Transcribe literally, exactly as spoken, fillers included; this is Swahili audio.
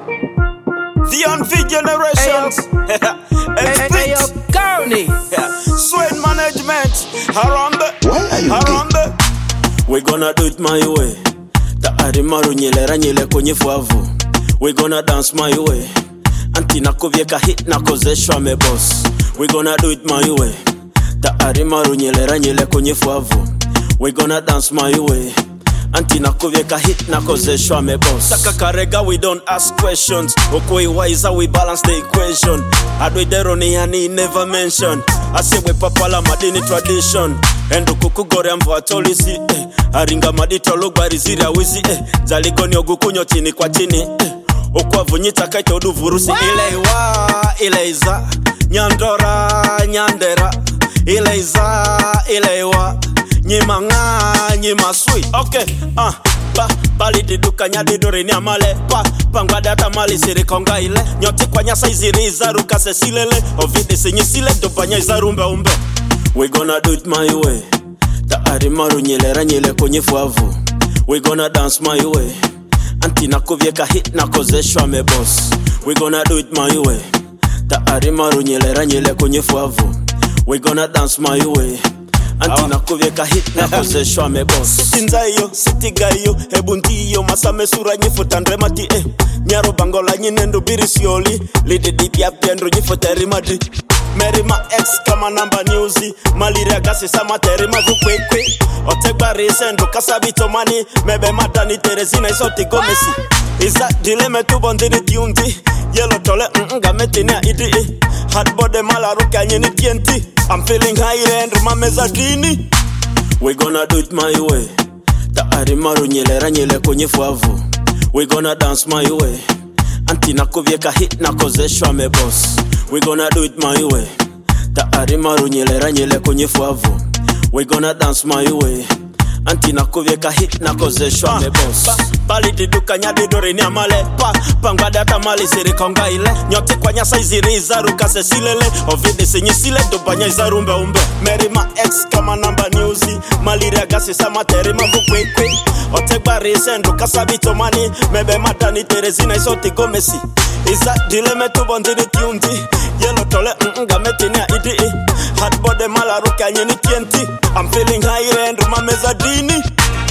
The Unfit Generations. Hey, hey, yo, Carney. Sweat management. Harambe. Harambe. We gonna do it my way. Ta arimaru nyelera nyele kwenye fuavu. We gonna dance my way. Anti nakovyeka hit nakozeshwa me boss. We gonna do it my way. Ta arimaru nyelera nyele kwenye fuavu. We gonna dance my way. Anti nakovyeka hit nakozeshwa me boss. Taka karega we don't ask questions. Okoi wiser we balance the equation. Adoidero ni hani never mention. Ase we papala madini tradition. Endo kukugore amvo atolisi eh. Aringa madito lugari zira wizi eh. Zaligoni ogukunyo chini kwa chini eh. Okwa vunyita kaita udu vurusi Ileiwa, ileiza Nyandora, nyandera Ileiza, ileiwa Nyimanga, nyimasui Okay, ah, uh, ba Bali diduka nyadidori ni amale Pa, pangwa data mali siri konga ile Nyote kwa nyasa iziri izaruka se silele Ovidi sinyi sile dupanya izarumbe umbe We gonna do it my way. Ta arimaru nyelera nyele kwenye fuavu. We gonna dance my way. Anti nakovyeka hit nakozeshwa me boss. We gonna do it my way. Ta arimaru nyelera nyele kwenye fuavu. We gonna dance my way. Anti nakovyeka hit nakozeshwa me boss. Sitinza iyo, sitiga iyo, hebunti iyo, masame sura nyifuta ndremati eh. Nyaro bangola nyinendo birisioli, lidi dipi ya pendro nyifuta rimadi. Merima ex kama namba newsy Maliria gasi sama terima vukwekwe Otegba resendo kasabito mani Mebe madani terezina isoti gomesi Iza dileme tu bondini tiundi Yellow tole nga metini ya idi eh. Hard body mala ruka nyeni tienti I'm feeling high end rumameza dini We gonna do it my way. Ta arimaru nyelera nyele kwenye fuavu. We gonna dance my way. Anti nakovyeka hit nakozeshwa me boss. We gonna do it my way. Ta arimaru nyelera nyele kwenye fuavu. We gonna dance my way. Anti nakovyeka hit nakozeshwa me boss. Bali diduka nyadidori ni amale Pa, pangwa data mali siri konga ile Nyote kwa nyasa iziri izaruka se silele Ovidi sinyi sile dupanya izarumbe umbe Merima ex kama namba newsy Maliria gasi sama terima vukwekwe Otegba resendo kasabito mani Mebe madani terezina isoti gomesi Iza dileme tu bondini tiundi Yellow tole nga metini ya idi eh. Hard body mala ruka nyeni tienti I'm feeling high end rumameza dini